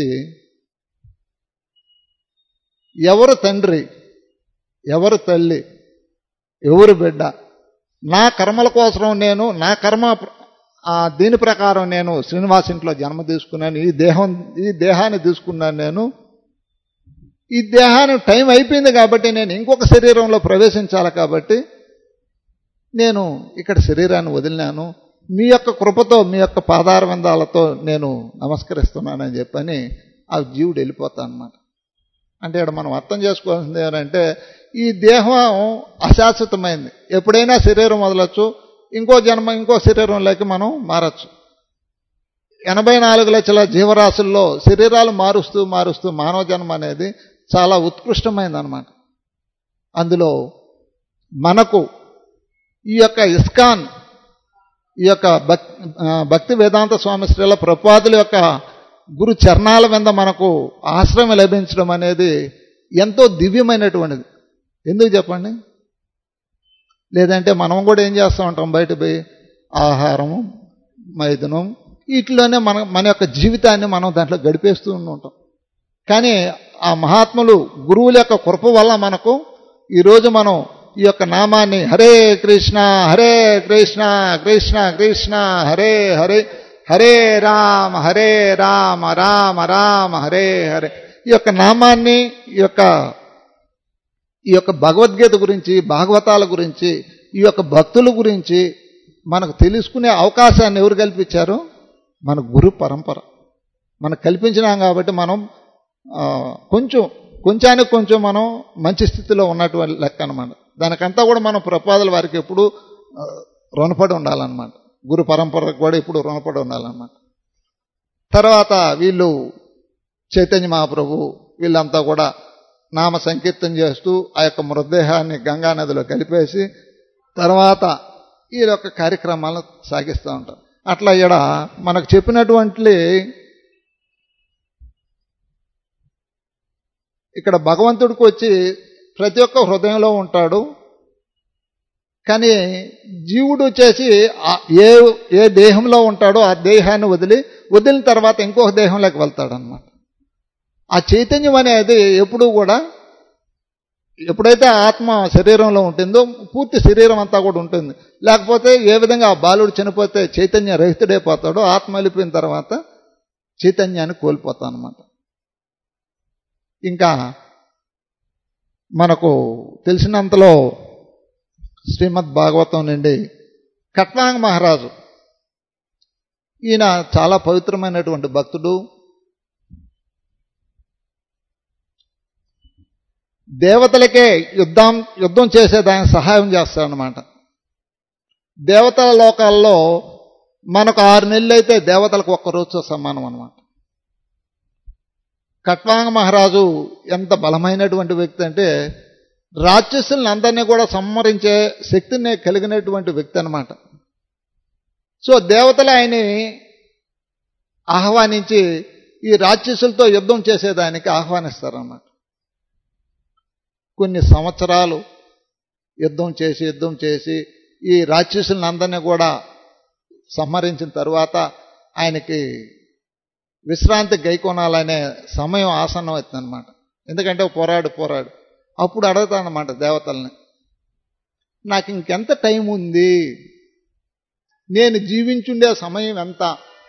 Speaker 1: ఎవరు తండ్రి, ఎవరు తల్లి, ఎవరు బిడ్డ, నా కర్మల కోసం నేను, నా కర్మ దీని ప్రకారం నేను శ్రీనివాస్ ఇంట్లో జన్మ తీసుకున్నాను, ఈ దేహం ఈ దేహాన్ని తీసుకున్నాను, నేను ఈ దేహాన్ని టైం అయిపోయింది కాబట్టి నేను ఇంకొక శరీరంలో ప్రవేశించాలి కాబట్టి నేను ఇక్కడ శరీరాన్ని వదిలినాను, మీ యొక్క కృపతో మీ యొక్క పాదార విందాలతో నేను నమస్కరిస్తున్నానని చెప్పని ఆ జీవుడు వెళ్ళిపోతాను అన్నమాట. అంటే ఇక్కడ మనం అర్థం చేసుకోవాల్సింది ఏంటంటే, ఈ దేహం అశాశ్వతమైంది, ఎప్పుడైనా శరీరం వదలొచ్చు, ఇంకో జన్మ ఇంకో శరీరంలోకి మనం మారచ్చు. ఎనభై నాలుగు లక్షల జీవరాశుల్లో శరీరాలు మారుస్తూ మారుస్తూ మానవ జన్మ అనేది చాలా ఉత్కృష్టమైంది అన్నమాట. అందులో మనకు ఈ యొక్క ఇస్కాన్, ఈ యొక్క భక్ భక్తి వేదాంత స్వామి శ్రీల ప్రభుపాదుల యొక్క గురు చరణాల మీద మనకు ఆశ్రయం లభించడం అనేది ఎంతో దివ్యమైనటువంటిది. ఎందుకు చెప్పండి? లేదంటే మనం కూడా ఏం చేస్తూ ఉంటాం, బయట పోయి ఆహారము మైథునం వీటిలోనే మన మన యొక్క జీవితాన్ని మనం దాంట్లో గడిపేస్తూ ఉంటాం. కానీ ఆ మహాత్ములు గురువుల యొక్క కృప వల్ల మనకు ఈరోజు మనం ఈ యొక్క నామాన్ని హరే కృష్ణ హరే కృష్ణ కృష్ణ కృష్ణ హరే హరే, హరే రామ హరే రామ రామ రామ హరే హరే, ఈ యొక్క నామాన్ని ఈ యొక్క ఈ యొక్క భగవద్గీత గురించి, భాగవతాల గురించి, ఈ యొక్క భక్తుల గురించి మనకు తెలుసుకునే అవకాశాన్ని ఎవరు కల్పించారు? మన గురు పరంపర మనకు కల్పించినాం. కాబట్టి మనం కొంచెం కొంచానికి కొంచెం మనం మంచి స్థితిలో ఉన్నటువంటి లెక్క అనమాట. దానికంతా కూడా మనం ప్రపాదల వారికి ఎప్పుడు రుణపడి ఉండాలన్నమాట. గురు పరంపరకు కూడా ఇప్పుడు రుణపడి ఉండాలన్నమాట. తర్వాత వీళ్ళు చైతన్య మహాప్రభు వీళ్ళంతా కూడా నామ సంకీర్తన చేస్తూ ఆ యొక్క మృతదేహాన్ని గంగా నదిలో కలిపేసి తర్వాత ఈ యొక్క కార్యక్రమాలను సాగిస్తూ ఉంటారు. అట్లా ఇక్కడ మనకు చెప్పినటువంటి ఇక్కడ భగవంతుడికి వచ్చి ప్రతి ఒక్క హృదయంలో ఉంటాడు. కానీ జీవుడు వచ్చేసి ఏ ఏ దేహంలో ఉంటాడో ఆ దేహాన్ని వదిలి వదిలిన తర్వాత ఇంకొక దేహంలోకి వెళ్తాడనమాట. ఆ చైతన్యం అనేది ఎప్పుడూ కూడా ఎప్పుడైతే ఆత్మ శరీరంలో ఉంటుందో పూర్తి శరీరం అంతా కూడా ఉంటుంది. లేకపోతే ఏ విధంగా ఆ బాలుడు చనిపోతే చైతన్య రహితుడైపోతాడో ఆత్మ వెళ్ళిపోయిన తర్వాత చైతన్యాన్ని కోల్పోతాం అనమాట. ఇంకా మనకు తెలిసినంతలో శ్రీమద్ భాగవతం నుండి కట్వాంగ మహారాజు ఈయన చాలా పవిత్రమైనటువంటి భక్తుడు. దేవతలకే యుద్ధం యుద్ధం చేసేదానికి సహాయం చేస్తాడనమాట. దేవతల లోకాల్లో మనకు ఆరు నెలలు అయితే దేవతలకు ఒక్క రోజుతో సమానం అనమాట. కట్వాంగ మహారాజు ఎంత బలమైనటువంటి వ్యక్తి అంటే రాక్షసుల్ని అందరినీ కూడా సంహరించే శక్తిని కలిగినటువంటి వ్యక్తి అనమాట. సో దేవతలు ఆయన్ని ఆహ్వానించి ఈ రాక్షసులతో యుద్ధం చేసేదానికి ఆహ్వానిస్తారన్నమాట. కొన్ని సంవత్సరాలు యుద్ధం చేసి యుద్ధం చేసి ఈ రాక్షసులను అందరినీ కూడా సంహరించిన తరువాత ఆయనకి విశ్రాంతి గైకోనాలనే సమయం ఆసన్నం అవుతుందన్నమాట. ఎందుకంటే పోరాడు పోరాడు అప్పుడు అడుగుతానమాట దేవతల్ని, నాకు ఇంకెంత టైం ఉంది, నేను జీవించుండే సమయం ఎంత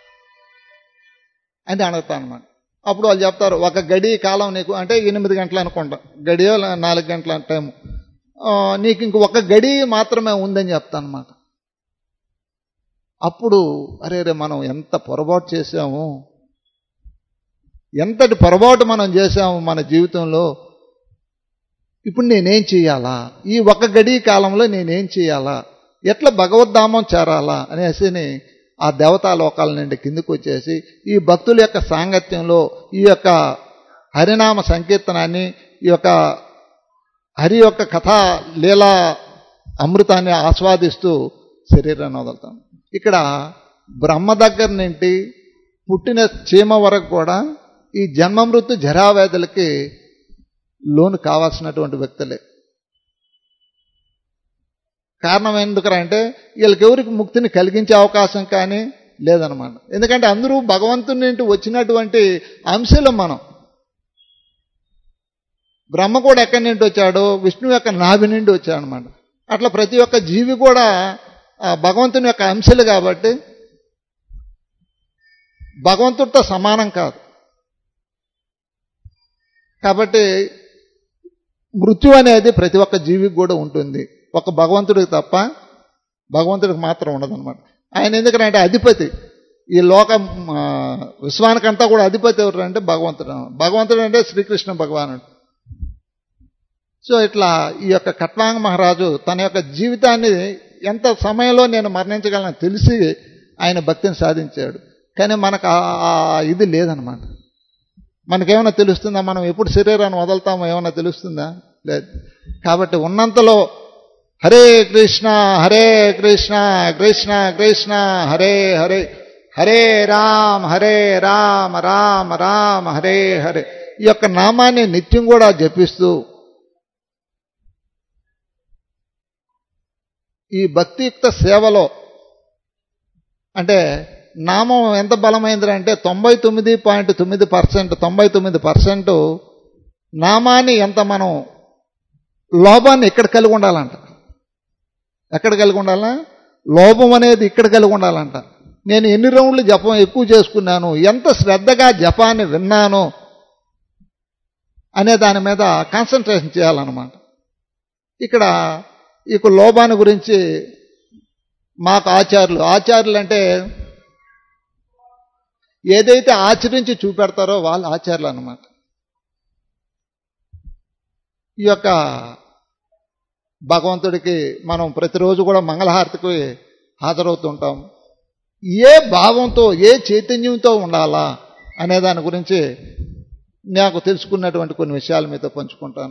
Speaker 1: అని అడుగుతానమాట. అప్పుడు వాళ్ళు చెప్తారు, ఒక గడి కాలం నీకు అంటే ఎనిమిది గంటలు అనుకుంటా, గడియో నాలుగు గంటల టైము, నీకు ఇంక ఒక గడి మాత్రమే ఉందని చెప్తానమాట. అప్పుడు అరే రే మనం ఎంత పొరపాటు చేసాము, ఎంతటి పొరపాటు మనం చేసాము మన జీవితంలో, ఇప్పుడు నేనేం చేయాలా, ఈ ఒక గడి కాలంలో నేనేం చేయాలా, ఎట్లా భగవద్ధామం చేరాలా అనేసి ఆ దేవతా లోకాల నుండి కిందికి వచ్చేసి ఈ భక్తుల యొక్క సాంగత్యంలో ఈ యొక్క హరినామ సంకీర్తనాన్ని, ఈ యొక్క హరి యొక్క కథా లీలా అమృతాన్ని ఆస్వాదిస్తూ శరీరాన్ని వదులుతాం. ఇక్కడ బ్రహ్మ దగ్గర నుండి పుట్టిన చీమ వరకు కూడా ఈ జన్మ మృత్యు జరావ్యాధులకి లోను కావాల్సినటువంటి వ్యక్తులే. కారణం ఎందుకంటే వీళ్ళకి ఎవరికి ముక్తిని కలిగించే అవకాశం కానీ లేదనమాట. ఎందుకంటే అందరూ భగవంతుని నుండి వచ్చినటువంటి అంశలు. మనం బ్రహ్మ కూడా ఎక్కడి నుండి వచ్చాడో విష్ణువు యొక్క నాభి నుండి వచ్చాడు అనమాట. అట్లా ప్రతి ఒక్క జీవి కూడా భగవంతుని యొక్క అంశలు కాబట్టి భగవంతుడితో సమానం కాదు. కాబట్టి మృత్యు అనేది ప్రతి ఒక్క జీవికి కూడా ఉంటుంది, ఒక భగవంతుడికి తప్ప భగవంతుడికి మాత్రం ఉండదన్నమాట. ఆయన ఎందుకంటే అధిపతి, ఈ లోక విశ్వానికంతా కూడా అధిపతి ఎవరు అంటే భగవంతుడు. భగవంతుడు అంటే శ్రీకృష్ణ భగవానుడు. సో ఇట్లా ఈ యొక్క కట్వాంగ మహారాజు తన యొక్క జీవితాన్ని ఎంత సమయంలో నేను మరణించగలను తెలిసి ఆయన భక్తిని సాధించాడు. కానీ మనకు ఆ ఇది లేదనమాట. మనకేమైనా తెలుస్తుందా, మనం ఎప్పుడు శరీరాన్ని వదులుతామో ఏమైనా తెలుస్తుందా? లేదు. కాబట్టి ఉన్నంతలో హరే కృష్ణ హరే కృష్ణ కృష్ణ కృష్ణ హరే హరే, హరే రామ్ హరే రామ్ రామ్ రామ్ హరే హరే, ఈ యొక్క నామాన్ని నిత్యం కూడా జపిస్తూ ఈ భక్తియుక్త సేవలో అంటే నామం ఎంత బలమైంది అంటే తొంభై తొమ్మిది పాయింట్ తొమ్మిది పర్సెంట్ తొంభై తొమ్మిది పర్సెంట్ నామాన్ని ఎంత మనం లోభాన్ని ఇక్కడ కలిగి ఉండాలంట. ఎక్కడ కలిగి ఉండాలా? లోభం అనేది ఇక్కడ కలిగి ఉండాలంట. నేను ఎన్ని రౌండ్లు జపం ఎక్కువ చేసుకున్నాను, ఎంత శ్రద్ధగా జపాన్ని విన్నాను, అనే దాని మీద కాన్సన్ట్రేషన్ చేయాలన్నమాట. ఇక్కడ ఇక లోభాన్ని గురించి మాకు ఆచార్యులు ఆచార్యులు అంటే ఏదైతే ఆచరించి చూపెడతారో వాళ్ళు ఆచార్యులు అన్నమాట. ఈ యొక్క భగవంతుడికి మనం ప్రతిరోజు కూడా మంగళహారతికి హాజరవుతుంటాం. ఏ భావంతో ఏ చైతన్యంతో ఉండాలా అనే దాని గురించి నాకు తెలుసుకున్నటువంటి కొన్ని విషయాలు మీతో పంచుకుంటాను.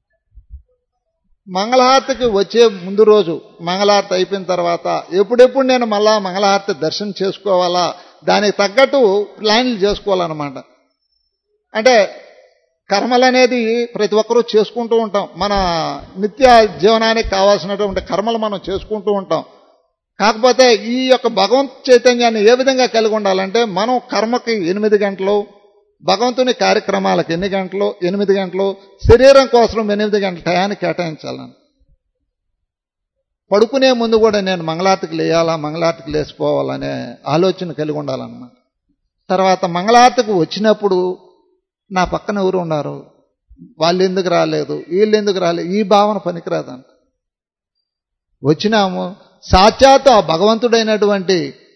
Speaker 1: మంగళహారతికి వచ్చే ముందు రోజు మంగళహారతి అయిపోయిన తర్వాత ఎప్పుడెప్పుడు నేను మళ్ళా మంగళహారతి దర్శనం చేసుకోవాలా, దానికి తగ్గట్టు ప్లాన్లు చేసుకోవాలన్నమాట. అంటే కర్మలు అనేది ప్రతి ఒక్కరూ చేసుకుంటూ ఉంటాం. మన నిత్య జీవనానికి కావాల్సినటువంటి కర్మలు మనం చేసుకుంటూ ఉంటాం. కాకపోతే ఈ యొక్క భగవంతు చైతన్యాన్ని ఏ విధంగా కలిగి ఉండాలంటే మనం కర్మకి ఎనిమిది గంటలు, భగవంతుని కార్యక్రమాలకు ఎన్ని గంటలు ఎనిమిది గంటలు, శరీరం కోసం ఎనిమిది గంటల టయాన్ని కేటాయించాలని. పడుకునే ముందు కూడా నేను మంగళారతికి లేయాలా, మంగళారతికి లేచిపోవాలనే ఆలోచన కలిగి ఉండాలన్నమాట. తర్వాత మంగళారతికి వచ్చినప్పుడు నా పక్కన ఎవరు ఉన్నారు, వాళ్ళు ఎందుకు రాలేదు, వీళ్ళు ఎందుకు రాలేదు, ఈ భావన పనికిరాదంట. వచ్చినాము సాక్షాత్తు ఆ భగవంతుడైనటువంటి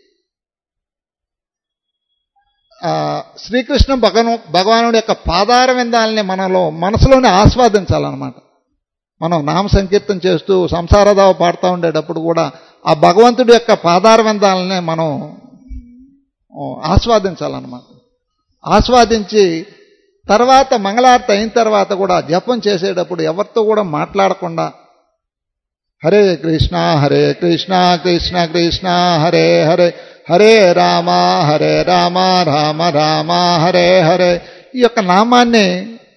Speaker 1: శ్రీకృష్ణ భగవను భగవానుడి యొక్క పాదార విందాలని మనలో మనసులోనే ఆస్వాదించాలన్నమాట. మనం నామ సంకీర్తన చేస్తూ సంసారదావ పాడుతూ ఉండేటప్పుడు కూడా ఆ భగవంతుడి యొక్క పాదార విందాలని మనం ఆస్వాదించాలన్నమాట. ఆస్వాదించి తర్వాత మంగళారతి అయిన తర్వాత కూడా జపం చేసేటప్పుడు ఎవరితో కూడా మాట్లాడకుండా హరే కృష్ణ హరే కృష్ణ కృష్ణ కృష్ణ హరే హరే హరే రామ హరే రామ రామ రామ హరే హరే ఈ యొక్క నామాన్ని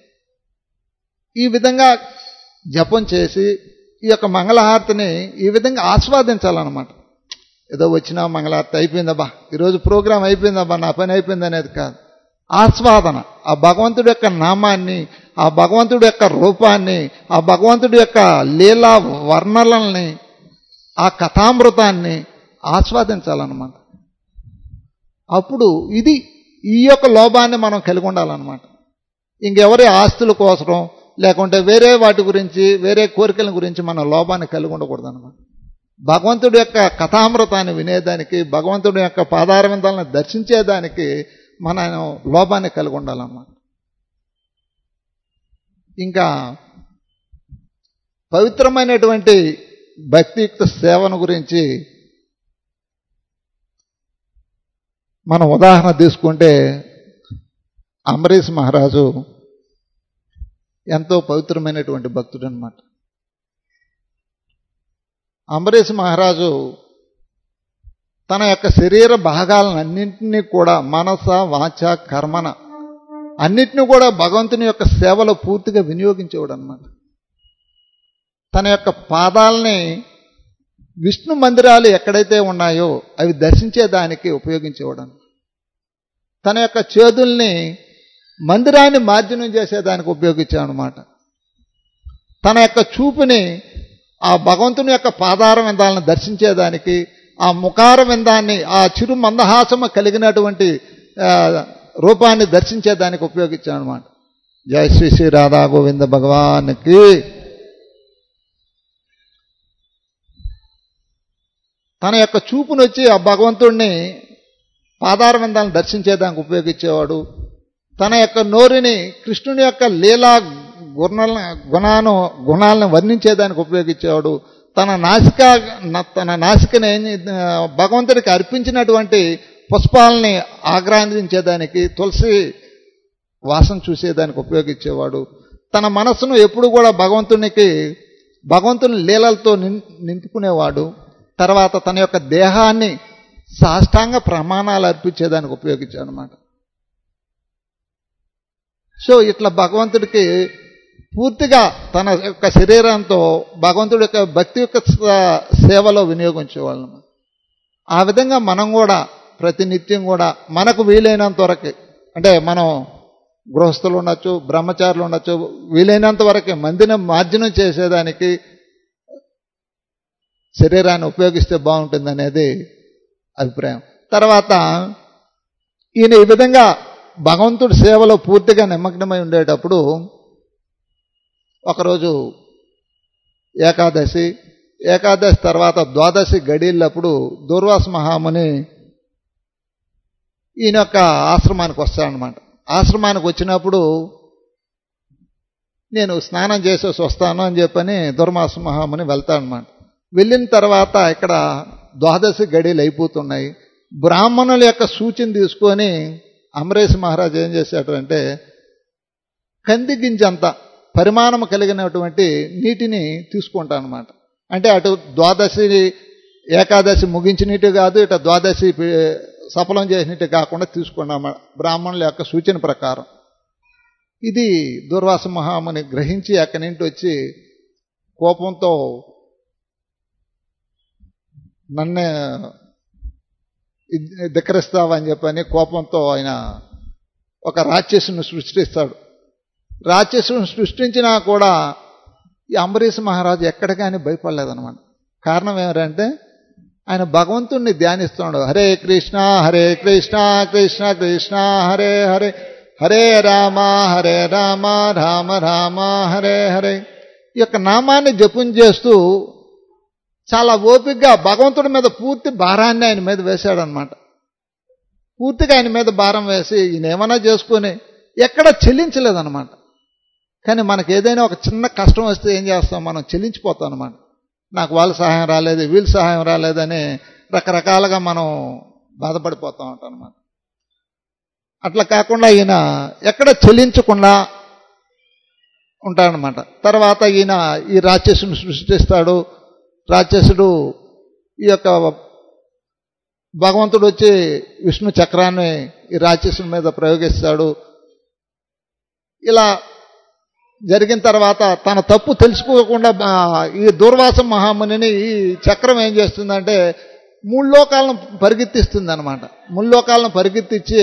Speaker 1: ఈ విధంగా జపం చేసి ఈ యొక్క మంగళహారతిని ఈ విధంగా ఆస్వాదించాలన్నమాట. ఏదో వచ్చినా మంగళహారతి అయిపోయిందబ్బా, ఈరోజు ప్రోగ్రాం అయిపోయిందబ్బా, నా పని అయిపోయింది అనేది కాదు. ఆస్వాదన, ఆ భగవంతుడి యొక్క నామాన్ని, ఆ భగవంతుడి యొక్క రూపాన్ని, ఆ భగవంతుడి యొక్క లీలా వర్ణనల్ని, ఆ కథామృతాన్ని ఆస్వాదించాలన్నమాట. అప్పుడు ఇది ఈ యొక్క లోభాన్ని మనం కలిగి ఉండాలన్నమాట. ఇంకెవరి ఆస్తుల కోసం లేకుంటే వేరే వాటి గురించి వేరే కోరికల గురించి మన లోభాన్ని కలిగి ఉండకూడదు అనమాట. భగవంతుడి యొక్క కథామృతాన్ని వినేదానికి, భగవంతుడి యొక్క పాదారవిందాలను దర్శించేదానికి మనం లోభాన్ని కలిగి ఉండాలన్నమాట. ఇంకా పవిత్రమైనటువంటి భక్తియుక్త సేవను గురించి మనం ఉదాహరణ తీసుకుంటే అంబరీష్ మహారాజు ఎంతో పవిత్రమైనటువంటి భక్తుడు అన్నమాట. అంబరీష్ మహారాజు తన యొక్క శరీర భాగాలన్నింటినీ కూడా మనస వాచ కర్మన అన్నిటినీ కూడా భగవంతుని యొక్క సేవలో పూర్తిగా వినియోగించేవాడు అన్నమాట. తన యొక్క పాదాలని విష్ణు మందిరాలు ఎక్కడైతే ఉన్నాయో అవి దర్శించేదానికి ఉపయోగించేవాడు. తన యొక్క చేతుల్ని మందిరాన్ని మార్జనం చేసేదానికి ఉపయోగించాడు అన్నమాట. తన యొక్క చూపుని ఆ భగవంతుని యొక్క పాదార విందాలను దర్శించేదానికి, ఆ ముఖార విందాన్ని, ఆ చిరు మందహాసము కలిగినటువంటి రూపాన్ని దర్శించేదానికి ఉపయోగించాడు అన్నమాట. జై శ్రీ శ్రీ రాధా గోవింద భగవానికి. తన యొక్క చూపును వచ్చి ఆ భగవంతుడిని పాదార విందాలను దర్శించేదానికి ఉపయోగించేవాడు. తన యొక్క నోరుని కృష్ణుని యొక్క లీలా గుణ గుణాను గుణాలను వర్ణించేదానికి ఉపయోగించేవాడు. తన నాసిక తన నాసికని భగవంతుడికి అర్పించినటువంటి పుష్పాలని ఆగ్రాందించేదానికి, తులసి వాసన చూసేదానికి ఉపయోగించేవాడు. తన మనస్సును ఎప్పుడు కూడా భగవంతునికి భగవంతుని లీలలతో నింపుకునేవాడు. తర్వాత తన యొక్క దేహాన్ని సాష్టాంగ ప్రమాణాలు అర్పించేదానికి ఉపయోగించాడు అన్నమాట. సో ఇట్లా భగవంతుడికి పూర్తిగా తన యొక్క శరీరంతో భగవంతుడి యొక్క భక్తి యొక్క సేవలో వినియోగించేవాళ్ళం. ఆ విధంగా మనం కూడా ప్రతినిత్యం కూడా మనకు వీలైనంత వరకు, అంటే మనం గృహస్థులు ఉండొచ్చు, బ్రహ్మచారులు ఉండొచ్చు, వీలైనంత వరకు మందిని మార్జనం చేసేదానికి శరీరాన్ని ఉపయోగిస్తే బాగుంటుంది అనేది అభిప్రాయం. తర్వాత ఈయన ఈ విధంగా భగవంతుడి సేవలో పూర్తిగా నిమగ్నమై ఉండేటప్పుడు ఒకరోజు ఏకాదశి, ఏకాదశి తర్వాత ద్వాదశి గడిల్లప్పుడు దూర్వాస మహాముని ఈయన యొక్క ఆశ్రమానికి వస్తాడనమాట. ఆశ్రమానికి వచ్చినప్పుడు నేను స్నానం చేసేసి వస్తాను అని చెప్పని దుర్వాస మహాముని వెళ్తాడనమాట. వెళ్ళిన తర్వాత ఇక్కడ ద్వాదశి గడియలు అయిపోతున్నాయి. బ్రాహ్మణుల యొక్క సూచన తీసుకొని అమరేష్ మహారాజు ఏం చేశాడు అంటే కంది గింజంత పరిమాణం కలిగినటువంటి నీటిని తీసుకుంటానమాట. అంటే అటు ద్వాదశి ఏకాదశి ముగించినట్టు కాదు, ఇటు ద్వాదశి సఫలం చేసినట్టు కాకుండా తీసుకున్నాం బ్రాహ్మణుల యొక్క సూచన ప్రకారం. ఇది దూర్వాస మహాముని గ్రహించి అక్కడి నుండి వచ్చి కోపంతో నన్నే ధిక్కరిస్తావని చెప్పని కోపంతో ఆయన ఒక రాక్షసుని సృష్టిస్తాడు. రాక్షసుని సృష్టించినా కూడా ఈ అంబరీష్ మహారాజు ఎక్కడ కానీ భయపడలేదన్నమాట. కారణం ఏమిటంటే ఆయన భగవంతుణ్ణి ధ్యానిస్తున్నాడు. హరే కృష్ణ హరే కృష్ణ కృష్ణ కృష్ణ హరే హరే, హరే రామ హరే రామ రామ రామ హరే హరే. ఈ యొక్క నామాన్ని జపం చేస్తూ చాలా ఓపికగా భగవంతుడి మీద పూర్తి భారాన్ని ఆయన మీద వేశాడనమాట. పూర్తిగా ఆయన మీద భారం వేసి ఈయన ఏమైనా చేసుకొని ఎక్కడ చెల్లించలేదన్నమాట. కానీ మనకు ఏదైనా ఒక చిన్న కష్టం వస్తే ఏం చేస్తాం, మనం చెల్లించిపోతాం అనమాట. నాకు వాళ్ళ సహాయం రాలేదు, వీళ్ళ సహాయం రాలేదని రకరకాలుగా మనం బాధపడిపోతూ ఉంటాం అనమాట. అట్లా కాకుండా ఈయన ఎక్కడ చెల్లించకుండా ఉంటాడనమాట. తర్వాత ఈయన ఈ రాక్షసుని సృష్టిస్తాడు. రాక్షసుడు ఈ యొక్క భగవంతుడు వచ్చి విష్ణు చక్రాన్ని ఈ రాక్షసుని మీద ప్రయోగిస్తాడు. ఇలా జరిగిన తర్వాత తన తప్పు తెలుసుకోకుండా ఈ దూర్వాస మహామునిని ఈ చక్రం ఏం చేస్తుందంటే మూడు లోకాలను పరిగెత్తిస్తుంది అనమాట. మూడు లోకాలను పరిగెత్తించి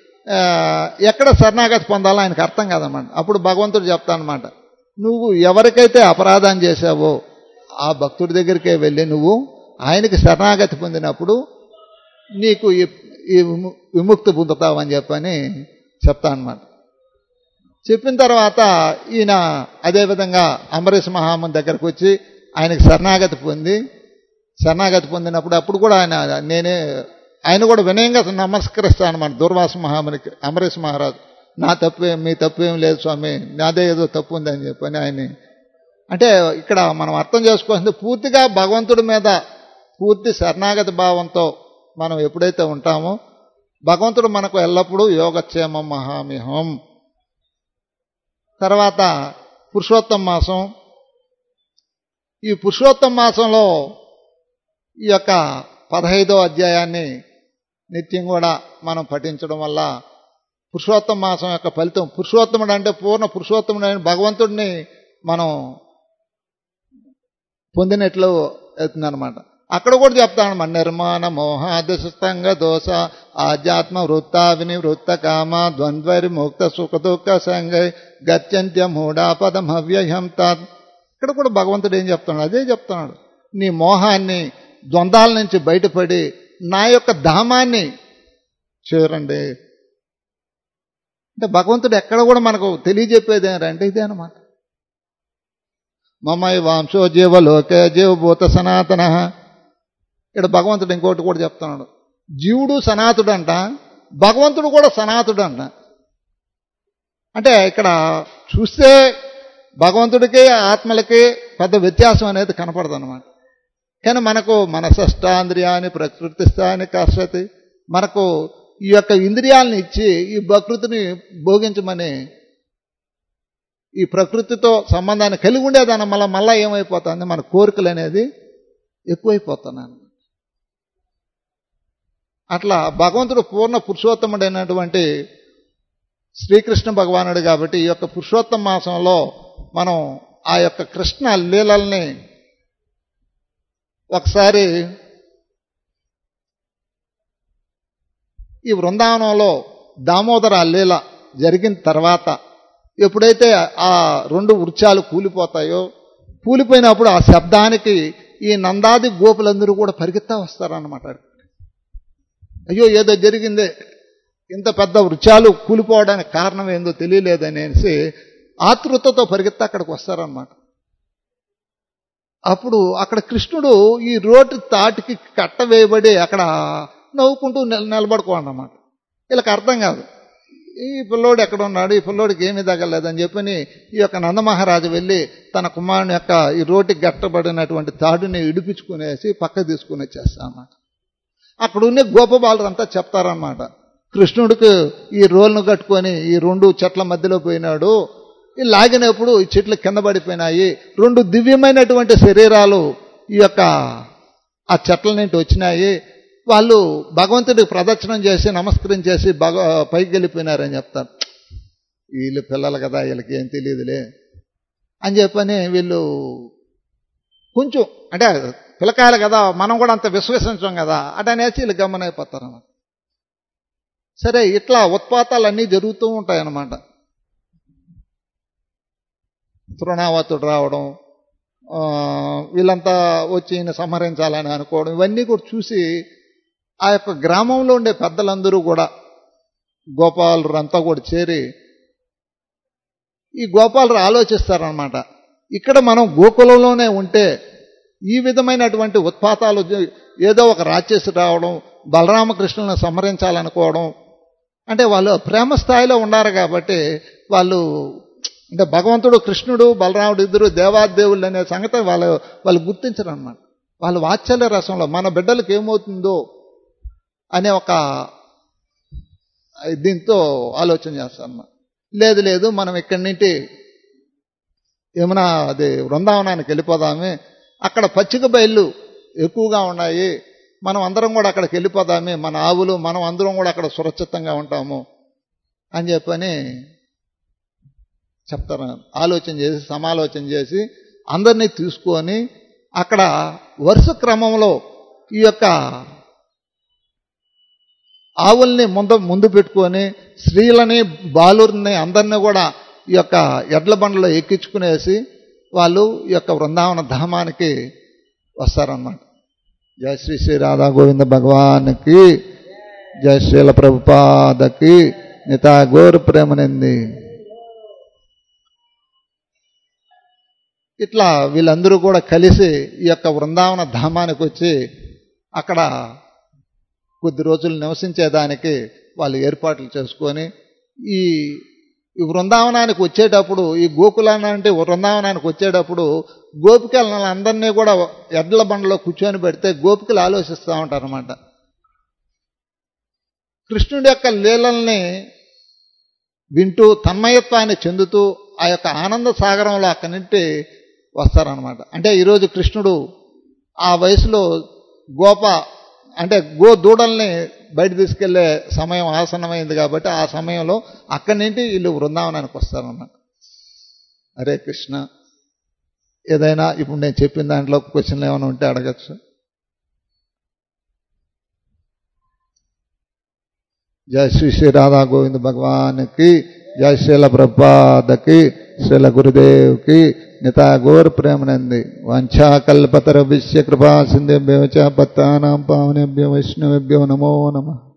Speaker 1: ఎక్కడ శరణాగతి పొందాలో ఆయనకు అర్థం కాదనమాట. అప్పుడు భగవంతుడు చెప్తానమాట, నువ్వు ఎవరికైతే అపరాధం చేశావో ఆ భక్తుడి దగ్గరికే వెళ్ళి నువ్వు ఆయనకి శరణాగతి పొందినప్పుడు నీకు ఈ విముక్తి పొందుతావని చెప్పని చెప్తానమాట. చెప్పిన తర్వాత ఈయన అదేవిధంగా అంబరీష్ మహాముని దగ్గరకు వచ్చి ఆయనకి శరణాగతి పొంది శరణాగతి పొందినప్పుడు అప్పుడు కూడా ఆయన నేనే ఆయన కూడా వినయంగా నమస్కరిస్తాను అన్నమాట దూర్వాస మహామునికి. అంబరీష్ మహారాజు, నా తప్పే మీ తప్పు ఏం లేదు స్వామి, నాదే ఏదో తప్పు ఉందని చెప్పని ఆయన. అంటే ఇక్కడ మనం అర్థం చేసుకోవాల్సింది పూర్తిగా భగవంతుడి మీద పూర్తి శరణాగతి భావంతో మనం ఎప్పుడైతే ఉంటామో భగవంతుడు మనకు ఎల్లప్పుడూ యోగక్షేమం మహామిహం. తర్వాత పురుషోత్తమ మాసం. ఈ పురుషోత్తమ మాసంలో ఈ యొక్క పదహైదో అధ్యాయాన్ని నిత్యం కూడా మనం పఠించడం వల్ల పురుషోత్తమ మాసం యొక్క ఫలితం, పురుషోత్తముడు అంటే పూర్ణ పురుషోత్తముడు అయిన భగవంతుడిని మనం పొందినట్లు అవుతుందన్నమాట. అక్కడ కూడా చెప్తానమాట, నిర్మాణ మోహాదశస్తంగ దోష ఆధ్యాత్మ వృత్త వినివృత్త కామ ద్వంద్వరి ముక్త సుఖ దుఃఖ సంగై గత్యంత్య మూఢాపదం అవ్యయం తాత్. ఇక్కడ కూడా భగవంతుడు ఏం చెప్తున్నాడు, అదే చెప్తున్నాడు. నీ మోహాన్ని ద్వంద్వాల నుంచి బయటపడి నా యొక్క ధామాన్ని చేరండి. అంటే భగవంతుడు ఎక్కడ కూడా మనకు తెలియజెప్పేది ఏంటంటే ఇదే అనమాట. మమై వాంశో జీవలోకే జీవభూత సనాతన. ఇక్కడ భగవంతుడు ఇంకోటి కూడా చెప్తున్నాడు, జీవుడు సనాతుడు అంట, భగవంతుడు కూడా సనాతుడు అంట. అంటే ఇక్కడ చూస్తే భగవంతుడికి ఆత్మలకి పెద్ద వ్యత్యాసం అనేది కనపడదు అనమాట. కానీ మనకు మనసష్టాంద్రియాన్ని ప్రకృతిస్థాని కర్షతి, మనకు ఈ యొక్క ఇంద్రియాలను ఇచ్చి ఈ ప్రకృతిని భోగించమని ఈ ప్రకృతితో సంబంధాన్ని కలిగి ఉండేదాన్ని మళ్ళీ మళ్ళా ఏమైపోతుంది, మన కోరికలు అనేది ఎక్కువైపోతున్నాను. అట్లా భగవంతుడు పూర్ణ పురుషోత్తముడైనటువంటి శ్రీకృష్ణ భగవానుడు కాబట్టి ఈ యొక్క పురుషోత్తమ మాసంలో మనం ఆ యొక్క కృష్ణ లీలల్ని ఒకసారి ఈ బృందావనంలో దామోదర లీల జరిగిన తర్వాత ఎప్పుడైతే ఆ రెండు వృక్షాలు కూలిపోతాయో, కూలిపోయినప్పుడు ఆ శబ్దానికి ఈ నందాది గోపులందరూ కూడా పరిగెత్తా వస్తారన్నమాట. అయ్యో ఏదో జరిగిందే, ఇంత పెద్ద వృక్షాలు కూలిపోవడానికి కారణం ఏందో తెలియలేదనేసి ఆతృతతో పరిగెత్తి అక్కడికి వస్తారనమాట. అప్పుడు అక్కడ కృష్ణుడు ఈ రోడ్డు తాటికి కట్ట వేయబడి అక్కడ నవ్వుకుంటూ నిలబడుకోవాలన్నమాట. వీళ్ళకి అర్థం కాదు, ఈ పిల్లోడు ఎక్కడ ఉన్నాడు, ఈ పిల్లోడికి ఏమీ తగలేదని చెప్పని ఈ యొక్క నందమహారాజు వెళ్ళి తన కుమారుని యొక్క ఈ రోటికి గట్టబడినటువంటి తాడుని ఇడిపించుకునేసి పక్క తీసుకుని వచ్చేస్తా అన్నమాట. అక్కడ ఉండే గోపబాలురంతా చెప్తారన్నమాట, కృష్ణుడికి ఈ రోల్ను కట్టుకొని ఈ రెండు చెట్ల మధ్యలో పోయినాడు, ఈ లాగినప్పుడు ఈ చెట్లు కింద పడిపోయినాయి, రెండు దివ్యమైనటువంటి శరీరాలు ఈ యొక్క ఆ చెట్ల నుండి వచ్చినాయి, వాళ్ళు భగవంతుడికి ప్రదక్షిణం చేసి నమస్కరించేసి భగ పైకి వెళ్ళిపోయినారని చెప్తారు. వీళ్ళు పిల్లలు కదా, వీళ్ళకి ఏం తెలియదులే అని చెప్పని వీళ్ళు కొంచెం అంటే పిల్లకాయలు కదా, మనం కూడా అంత విశ్వసించాం కదా అటనేసి వీళ్ళు గమనైపోతారన్నమాట. సరే, ఇట్లా ఉత్పాతాలన్నీ జరుగుతూ ఉంటాయన్నమాట. తృణావతుడు రావడం, వీళ్ళంతా వచ్చి ఈయన సంహరించాలని అనుకోవడం, ఇవన్నీ కూడా చూసి ఆ యొక్క గ్రామంలో ఉండే పెద్దలందరూ కూడా గోపాలురంతా కూడా చేరి ఈ గోపాలురు ఆలోచిస్తారనమాట, ఇక్కడ మనం గోకులంలోనే ఉంటే ఈ విధమైనటువంటి ఉత్పాతాలు ఏదో ఒక రాక్షసి రావడం, బలరామకృష్ణులను సంహరించాలనుకోవడం, అంటే వాళ్ళు ప్రేమ స్థాయిలో ఉన్నారు కాబట్టి వాళ్ళు అంటే భగవంతుడు కృష్ణుడు బలరాముడు ఇద్దరు దేవాదేవుళ్ళు అనే సంగతి వాళ్ళు వాళ్ళు గుర్తించరు అన్నమాట. వాళ్ళు వాత్సల్య రసంలో మన బిడ్డలకు ఏమవుతుందో అనే ఒక దీంతో ఆలోచన చేస్తారన్నమాట. లేదు లేదు మనం ఇక్కడి నుండి ఏమన్నా అది బృందావనానికి వెళ్ళిపోదామే, అక్కడ పచ్చిక బయళ్ళు ఎక్కువగా ఉన్నాయి, మనం అందరం కూడా అక్కడికి వెళ్ళిపోదామే, మన ఆవులు మనం అందరం కూడా అక్కడ సురక్షితంగా ఉంటాము అని చెప్పని చెప్తారు. ఆలోచన చేసి సమాలోచన చేసి అందరినీ తీసుకొని అక్కడ వరుస క్రమంలో ఈ యొక్క ఆవుల్ని ముందు ముందు పెట్టుకొని స్త్రీలని బాలుర్ని అందరినీ కూడా ఈ యొక్క ఎడ్ల బండ్లో ఎక్కించుకునేసి వాళ్ళు ఈ యొక్క బృందావన ధామానికి వస్తారన్నమాట. జయ శ్రీ శ్రీ రాధా గోవింద భగవానికి, జయ శ్రీల ప్రభుపాదకి, నితా గోరు ప్రేమనింది. ఇట్లా వీళ్ళందరూ కూడా కలిసి ఈ యొక్క బృందావన ధామానికి వచ్చి అక్కడ కొద్ది రోజులు నివసించేదానికి వాళ్ళు ఏర్పాట్లు చేసుకొని ఈ ఈ బృందావనానికి వచ్చేటప్పుడు ఈ గోకులానంటే బృందావనానికి వచ్చేటప్పుడు గోపికలను అందరినీ కూడా ఎడ్ల బండలో కూర్చొని పెడితే గోపికలు ఆలోచిస్తూ ఉంటారన్నమాట. కృష్ణుడి యొక్క లీలల్ని వింటూ తన్మయత్వాన్ని చెందుతూ ఆ యొక్క ఆనంద సాగరంలో అక్కడి నుండి వస్తారనమాట. అంటే ఈరోజు కృష్ణుడు ఆ వయసులో గోప అంటే గో దూడల్ని బయట తీసుకెళ్లే సమయం ఆసన్నమైంది కాబట్టి ఆ సమయంలో అక్కడి నుండి వీళ్ళు బృందావనానికి వస్తారన్నమాట. హరే కృష్ణ. ఏదైనా ఇప్పుడు నేను చెప్పిన దాంట్లో క్వశ్చన్లు ఏమైనా ఉంటే అడగచ్చు. జయ శ్రీ శ్రీ రాధా గోవింద భగవానికి, జయ శ్రీల ప్రభుపాదకి, శ్రీల గురుదేవ్కి, నితా గోర్ ప్రేమనంది. వంఛా కల్పతరుభ్యశ్చ కృపా సింధుభ్యో చ పత్తానాం పావనేభ్యో వైష్ణవేభ్యో నమో నమః.